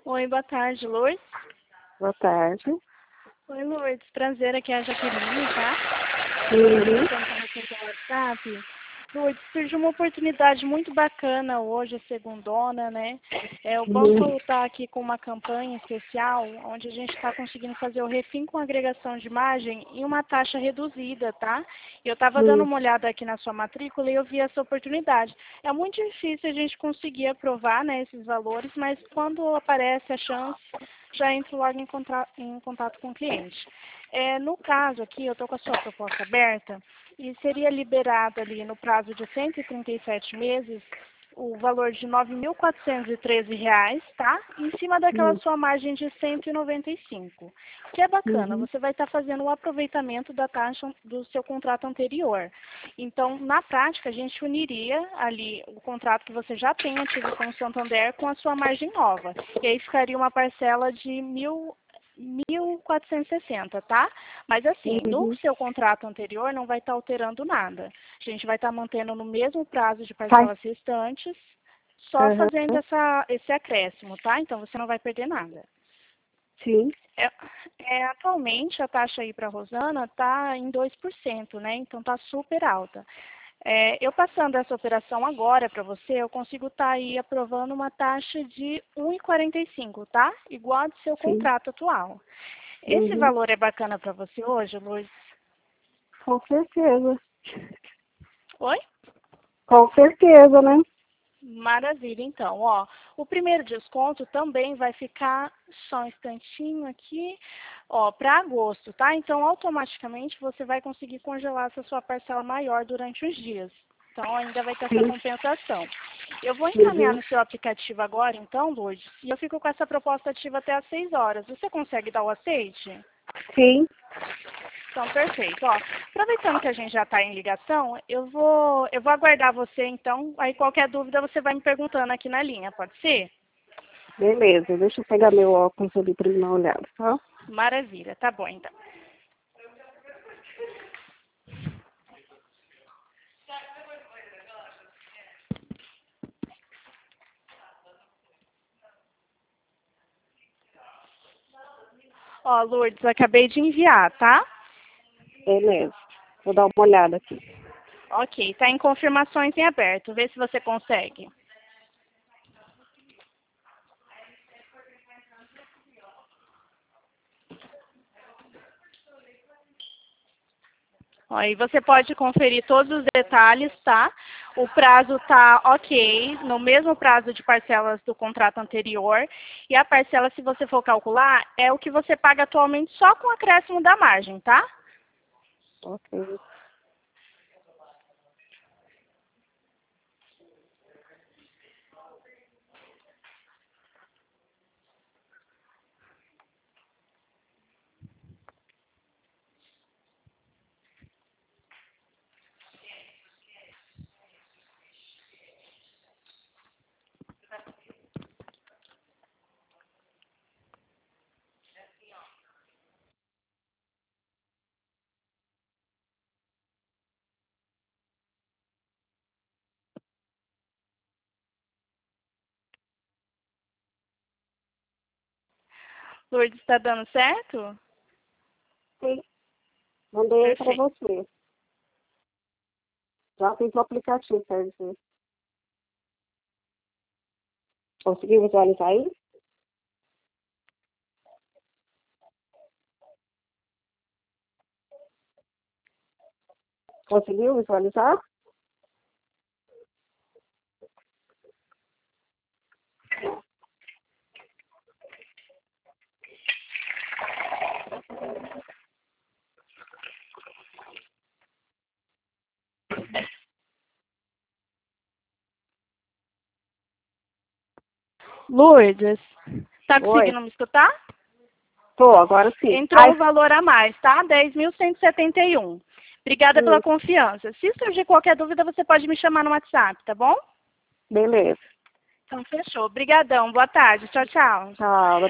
Oi, boa tarde, Lourdes. Boa tarde. Oi, Lourdes. Prazer, aqui é a Jaqueline, tá? Uhum. Estamos com você pelo WhatsApp. Lourdes, surgiu uma oportunidade muito bacana hoje, segundona, né? O banco está aqui com uma campanha especial, onde a gente está conseguindo fazer o refim com agregação de imagem em uma taxa reduzida, tá? Eu estava dando uma olhada aqui na sua matrícula e eu vi essa oportunidade. É muito difícil a gente conseguir aprovar, né, esses valores, mas quando aparece a chance, já entro logo em contato com o cliente. No caso aqui, eu estou com a sua proposta aberta e seria liberado ali no prazo de 137 meses o valor de R$ 9.413, tá? Em cima daquela sua margem de 195, que é bacana. Você vai estar fazendo o aproveitamento da taxa do seu contrato anterior. Então, na prática, a gente uniria ali o contrato que você já tem ativo com o Santander com a sua margem nova. E aí ficaria uma parcela de 1.460, tá? Mas assim, no seu contrato anterior não vai estar alterando nada. A gente vai estar mantendo no mesmo prazo de parcelas restantes, só fazendo esse acréscimo, tá? Então você não vai perder nada. Sim. Atualmente a taxa aí para a Rosana está em 2%, né? Então está super alta. Eu passando essa operação agora para você, eu consigo estar aí aprovando uma taxa de 1,45, tá? Igual a do seu contrato atual. Esse valor é bacana para você hoje, Lourdes? Com certeza. Oi? Com certeza, né? Maravilha, então, ó, o primeiro desconto também vai ficar, só um instantinho aqui, ó, para agosto, tá? Então, automaticamente você vai conseguir congelar essa sua parcela maior durante os dias. Então, ainda vai ter essa compensação. Eu vou encaminhar no seu aplicativo agora, então, Lourdes, e eu fico com essa proposta ativa até às 6 horas. Você consegue dar o aceite? Sim. Então, perfeito. Ó, aproveitando que a gente já está em ligação, eu vou aguardar você, então. Aí, qualquer dúvida, você vai me perguntando aqui na linha, pode ser? Beleza, deixa eu pegar meu óculos ali para dar uma olhada, tá? Maravilha, tá bom, então. Ó, Lourdes, acabei de enviar, tá? Beleza. Vou dar uma olhada aqui. Ok, tá em confirmações em aberto. Vê se você consegue. Aí você pode conferir todos os detalhes, tá? O prazo tá ok, no mesmo prazo de parcelas do contrato anterior. E a parcela, se você for calcular, é o que você paga atualmente só com o acréscimo da margem, tá? Ok. Lourdes, está dando certo? Sim. Mandei aí para Perfeito. você. Já fiz o aplicativo, quer dizer. Conseguiu visualizar aí? Conseguiu visualizar? Lourdes, tá Oi. conseguindo me escutar? Tô, agora sim. Entrou o valor a mais, tá? 10.171. Obrigada pela confiança. Se surgir qualquer dúvida, você pode me chamar no WhatsApp, tá bom? Beleza. Então, fechou. Obrigadão. Boa tarde. Tchau, tchau. Tchau.